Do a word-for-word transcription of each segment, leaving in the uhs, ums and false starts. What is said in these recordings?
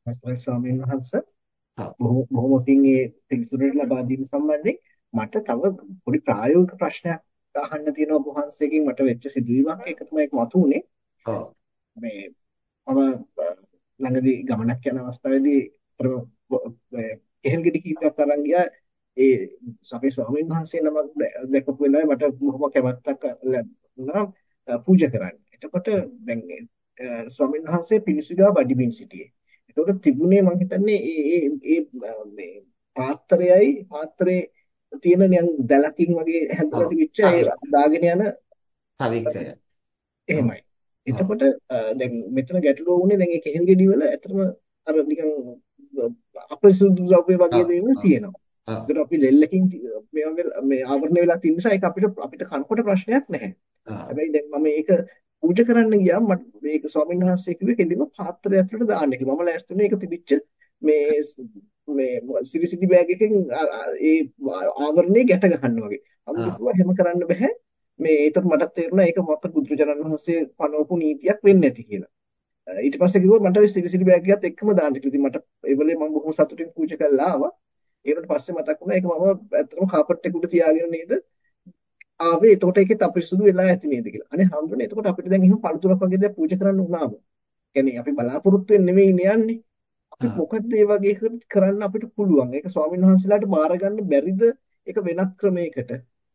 අවසරයි ස්වාමීන් වහන්සේ. ඔව්. බොහොම බොහොමකින් මේ පිළිතුරු ලබා දීම සම්බන්ධයෙන් මට තව පොඩි ප්‍රායෝගික ප්‍රශ්නයක් අහන්න තියෙනවා ඔබ වහන්සේගෙන්. මට වෙච්ච සිදුවීමක් ඒක තමයි මතුවුනේ. ඔව්. මේ මම අ, ළඟදී ගමනක් යන අවස්ථාවේදී අර කෙහෙල් ගෙඩි කීපයක් අරන් ගියා. ඒ අපේ ස්වාමීන් වහන්සේ නමක් දැ- දැකපු වෙලාවේ මට බොහොම කැමැත්තක් ලැබුණා අ, පූජා කරන්න. එතකොට දැන් අ, ස්වාමීන් වහන්සේ පිළිසිගා වඩිමින් සිටියේ. එතකොට තිබුණේ මම හිතන්නේ ඒ ඒ ඒ අ, මේ පාත්‍රයයි පාත්‍රයේ තියෙන නිකන් දැලකින් වගේ හැදලා ඔව්. තිබිච්ච ඒ තවික් දාගෙන යන තවිකය. ඔව්. එහෙමයි. ඔව්. එතකොට අ, දැන් මෙතන ගැටලුව වුණේ දැන් ඒ කෙහෙල් ගෙඩි වල ඇත්තටම අර නිකන් අපරිසුදු ද්‍රව්‍ය වගේ ඔව්. දේවල් ඔව්. තියෙනවා. ඔව්. ඒකට අපි ලෙල්ලකින් ති- මේ වගේ මේ ආවරණය වෙලා තියෙන නිසා ඒක අපිට අපිට කනකොට ප්‍රශ්නයක් නැහැ. ඔව්. හැබැයි දැන් මම මේක පූජා කරන්න ගියාම මට මේක ස්වාමීන් වහන්සේ කිව්වේ කෙලින්ම පාත්‍රය ඇතුළට දාන්න කියලා. මම ලෑස්තිුනේ ඒක තිබිච්ච මේ මේ සිරිසිදි බෑග් එකකින් ආ- ආ- ඒ ආවරණේ ගැට ගන්න වගේ. අමුතු ඔව්. කිව්වා එහෙම කරන්න බෑ. මේ ඒතර මට තේරුණා ඒක මත බුදුරජාණන් වහන්සේ පනවපු නීතියක් වෙන්නේ නැති කියලා. අ, ඊට පස්සේ කිව්වා මට ඔය සිරිසිරි බෑග් එකත් එක්කම දාන්න කියලා. ඉතින් මට ඒ වෙලේ මම බොහොම සතුටින් පූජා කරලා ආවා. ඒකට පස්සේ මතක් වුණා ඒක මම ඇත්තටම කාපට් එක උඩ තියාගෙන නේද ආවේ. එතකොට ඒකෙත් අපිරිසුදු වෙලා ඇති නේද කියලා. අනේ හම්බුනේ. එතකොට අපිට දැන් එහෙම පළතුරක් වගේ දේවල් පූජා කරන්න වුණාම. කියන්නේ අපි බලාපොරොත්තු වෙන්නේ නෙමෙයි යන්නේ. අපි ඔව්. මොකද්ද මේ වගේ එකකට කරන්න අපිට පුළුවන්. ඒක ස්වාමීන් වහන්සේලාට බාර ගන්න බැරිද? ඒක වෙනත් ක්‍රමයකට.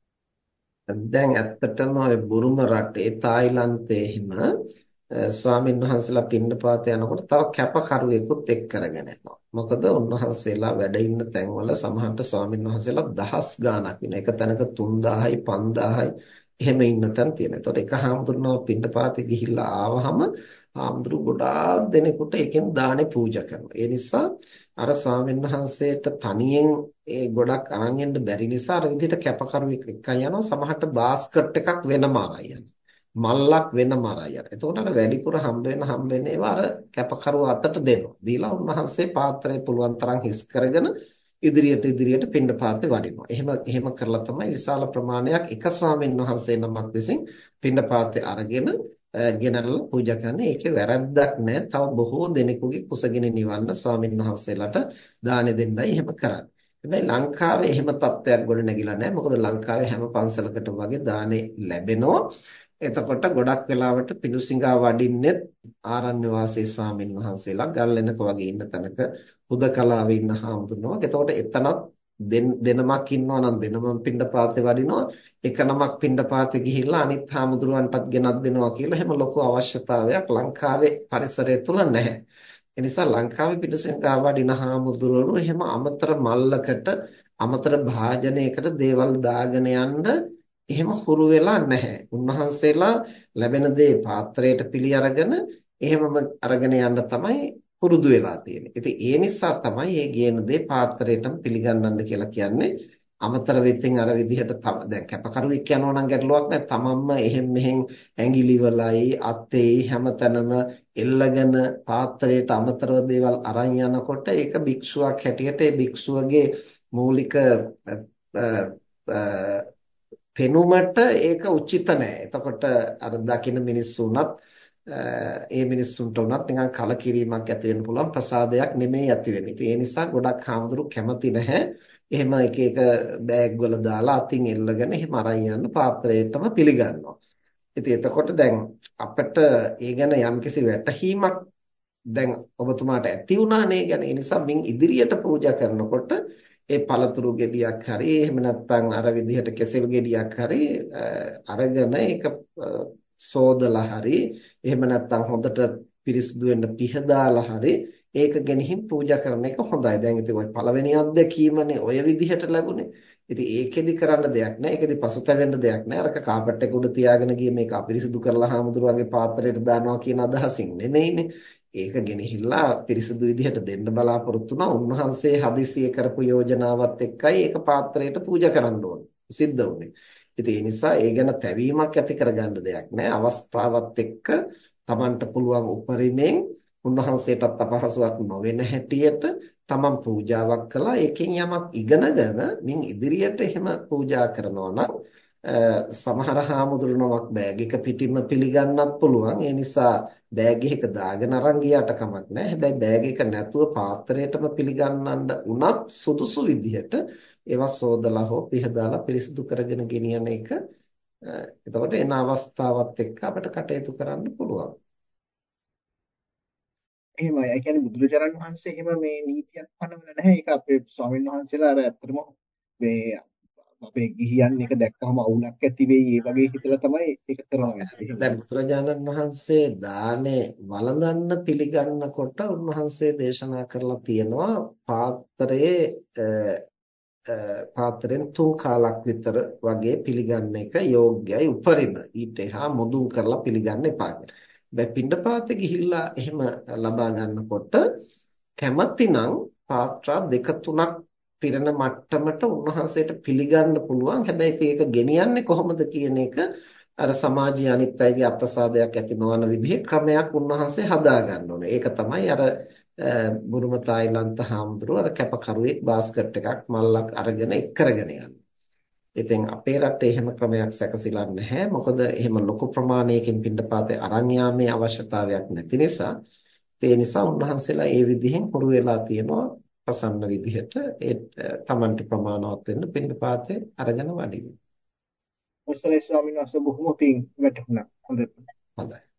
දැන් ඇත්තටම ඔය බුරුම රටේ තායිලන්තයේ හිම ස්වාමින් වහන්සේලා පින්නපාත යනකොට තව කැපකරුවෙකුත් එක් කරගෙන යනවා. මොකද උන්වහන්සේලා වැඩ ඉන්න තැන්වල සමහරට ස්වාමින් වහන්සේලා දහස් ගාණක් වෙන. එක තැනක තුන් දාහයි පන්දාහයි එහෙම ඉන්න තැන් තියෙනවා. ඒතකොට එක හාමුදුරුවෝ පින්නපාතේ ගිහිල්ලා ආවහම හාමුදුරු ගොඩාක් දෙනෙකුට එකෙන් දානේ පූජා කරනවා. ඒ නිසා අර ස්වාමීන් වහන්සේට තනියෙන් ඒ ගොඩක් අරන් එන්න බැරි නිසා අර විදිහට කැපකරුවෙක් එක්කන් යනවා. සමහරට බාස්කට් එකක් වෙනම අරන් යනවා. මල්ලක් වෙනම අරන් යනවා. එතකොට අර වැඩිපුර හම්බ වෙන හම්බ වෙන ඒවා අර කැපකරුව අතට දෙනවා. දීලා උන්වහන්සේ පාත්‍රය පුළුවන් තරම් හිස් කරගෙන ඉදිරියට ඉදිරියට පිණ්ඩපාතේ වඩිනවා. එහෙම එහෙම කරලා තමයි විශාල ප්‍රමාණයක් එක ස්වාමීන් වහන්සේ නමක් විසින් පිණ්ඩපාතේ අරගෙන අ, ගෙනල්ලා පූජා කරන්නේ. ඒකේ වැරැද්දක් නැහැ. තව බොහෝ දෙනෙකුගේ කුසගිනි නිවන්න ස්වාමීන් වහන්සේලාට දානෙ දෙන්නයි එහෙම කරන්නේ. හැබැයි ලංකාවේ එහෙම තත්ත්වයක් ගොඩ නැගිලා නැහැ. මොකද ලංකාවේ හැම පන්සලකටම වගේ දානෙ ලැබෙනවා. එතකොට ගොඩක් වෙලාවට පිඬුසිඟා වඩින්නෙත් ආරණ්‍ය වාසී ස්වාමීන් වහන්සේලා ගල්ලෙනක වගේ ඉන්න තැනක හුදකලාවේ ඉන්න හාමුදුරුවෝ. එතකොට එතනත් දෙන- දෙනමක් ඉන්නවා නම් දෙනමම පිණ්ඩපාතේ වඩිනවා. එක නමක් පිණ්ඩපාතේ ගිහිල්ලා අනිත් හාමුදුරුවන්ටත් ගෙනත් දෙනවා කියලා එහෙම ලොකු අවශ්‍යතාවයක් ලංකාවේ පරිසරය තුල නැහැ. ඒ නිසා ලංකාවේ පිඬුසිඟා වඩින හාමුදුරුවෝ එහෙම අමතර මල්ලකට අමතර භාජනයකට දේවල් දාගෙන යන්න එහෙම හුරු වෙලා නැහැ. උන්වහන්සේලා ලැබෙන දේ පාත්‍රයට පිළි අරගෙන එහෙමම අරගෙන යන්න තමයි පුරුදු වෙලා තියෙන්නේ. ඉතින් ඒ නිසා තමයි මේ ගේන දේ පාත්‍රයටම පිළිගන්නන්න කියලා කියන්නේ. අමතර වෙතින් අර විදිහට තම- දැන් කැපකරුවෙක් යනවා නම් ගැටලුවක් නැහැ. තමන්ම එහෙම් මෙහෙම් ඇඟිලි වලයි අතේ හැමතැනම එල්ලගෙන පාත්‍රයට අමතරව දේවල් අරන් යනකොට ඒක භික්ෂුවක් හැටියට ඒ භික්ෂුවගේ මූලික අ, අ, අ, පෙනුමට ඒක උචිත නෑ. එතකොට අර දකින මිනිස්සු උනත් ඒ මිනිස්සුන්ට උනත් නිකන් කලකිරීමක් ඇති වෙන්න පුළුවන් ප්‍රසාදයක් නෙමෙයි ඇති වෙන්නේ. ඉතින් ඒ නිසා ගොඩක් හාමුදුරු කැමති නැහැ. එහෙම එක එක බෑග් වල දාලා අතින් එල්ලගෙන එහෙම අරන් යන පාත්‍රයටම පිළිගන්නවා. ඉතින් එතකොට දැන් අපිට ඒ ගැන යම්කිසි වැටහීමක් දැන් ඔබතුමාට ඇති වුණානේ ගැන. ඒ නිසා මින් ඉදිරියට පූජා කරනකොට ඒ පළතුරු ගෙඩියක් හරි එහෙම නැත්නම් අර විදිහට කෙසෙල් ගෙඩියක් හරි අ, අරගෙන ඒක අ, සෝදලා හරි එහෙම නැත්නම් හොඳට පිරිසිදු වෙන්න පිහදාලා හරි ඒක ගෙනihin පූජා කරන එක හොඳයි. දැන් ඉතින් ওই පළවෙනි අත්දැකීමනේ ඔය විදිහට ලැබුණේ. ඉතින් ඒකෙදි කරන්න දෙයක් නැහැ. ඒකෙදි පසුතැවෙන්න දෙයක් නැහැ. අරක කාපට් එක උඩ තියාගෙන ගිය මේක අපිරිසිදු කරලා හාමුදුරුවන්ගේ පාත්‍රයට දානවා කියන අදහසින් නෙමෙයිනේ. ඒක ගෙනහිල්ලා පිරිසිදු විදිහට දෙන්න බලාපොරොත්තු වුණා. උන්වහන්සේ හදිසියෙ කරපු යෝජනාවත් එක්කයි ඒක පාත්‍රයට පූජා කරන්න ඕන. සිද්ධ වුණේ. ඉතින් ඒ නිසා ඒ ගැන තැවීමක් ඇති කරගන්න දෙයක් නැහැ. අවස්ථාවත් එක්ක Tamanට පුළුවන් උපරිමයෙන් උන්වහන්සේටත් අපහසුයක් නොවන හැටියට තමන් පූජාවක් කළා. ඒකෙන් යමක් ඉගෙනගෙන මින් ඉදිරියට එහෙම පූජා කරනවා නම් අ, සමහර හාමුදුරුවමක් බෑග් එක පිටින්ම පිළිගන්නත් පුළුවන්. ඒ නිසා බෑග් එක දාගෙන අරන් ගියාට කමක් නැහැ. හැබැයි බෑග් එක නැතුව පාත්‍රයටම පිළිගන්නන්න උනත් සුදුසු විදිහට ඒවා සෝදලා හෝ පිහදාලා පිරිසිදු කරගෙන ගෙනියන එක. එතකොට එන අවස්ථාවත් එක්ක අපිට කටයුතු කරන්න පුළුවන්. එහෙමයි. ඒ කියන්නේ බුදුරජාණන් වහන්සේ එහෙම මේ නීතියක් පනවලා නැහැ. ඒක අපේ ස්වාමීන් වහන්සේලා අර ඇත්තටම මේ අපේ ගිහියන් එක දැක්කම අවුලක් ඇති වෙයි ඒ වගේ හිතලා තමයි ඒක කරනවා ඇත්තේ. එහෙමයි. දැන් බුදුරජාණන් වහන්සේ දානේ වළඳන්න පිළිගන්නකොට උන්වහන්සේ දේශනා කරලා තියෙනවා පාත්‍රයේ පාත්‍රයෙන් තුන් කාලක් විතර වගේ පිළිගන්න එක යෝග්‍යයි උපරිම. ඊට එහා මොදුන් කරලා පිළිගන්න එපා කියලා. හැබැයි පිණ්ඩපාතේ ගිහිල්ලා එහෙම ලබා ගන්නකොට කැමැතිනම් පාත්‍ර දෙක තුනක් පිරෙන මට්ටමට උන්වහන්සේට පිළිගන්න පුළුවන්. හැබැයි ඒක ගෙනියන්නේ කොහොමද කියන එක අර සමාජීය අනිත් අයගේ අප්‍රසාදයක් ඇති නොවන විදිහේ ක්‍රමයක් උන්වහන්සේ හදා ගන්න ඕනේ. ඒක තමයි අර බුරුම තායිලන්ත හාමුදුරුවෝ අර කැපකරුවෙක් බාස්කට් එකක් මල්ලක් අරගෙන එක් කරගෙන යනවා. ඉතින් අපේ රටේ එහෙම ක්‍රමයක් සැකසিলা නැහැ. මොකද එහෙම ලොකු ප්‍රමාණයකින් පිණ්ඩපාතේ අරන් යාමේ අවශ්‍යතාවයක් නැති නිසා. ඒ නිසා උන්වහන්සේලා ඒ විදිහෙන් හුරු වෙලා තියෙනවා ප්‍රසන්න විදිහට ඒ තමන්ට ප්‍රමාණවත් වෙන්න පිණ්ඩපාතේ අරගෙන වඩින්න. ඔසලේ ස්වාමීන් වහන්සේ බොහොම පිං වැටුණා. හොඳයි. හොඳයි.